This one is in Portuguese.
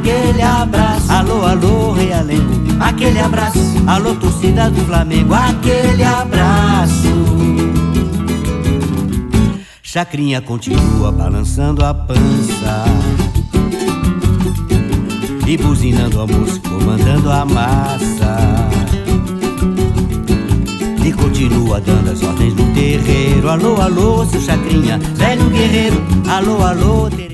aquele abraço. Alô, alô, Realengo, aquele abraço. Alô, torcida do Flamengo, aquele abraço. Chacrinha continua balançando a pança e buzinando a música, comandando a massa. E continua dando as ordens do terreiro. Alô, alô, seu Chacrinha, velho guerreiro. Alô, alô, terreiro.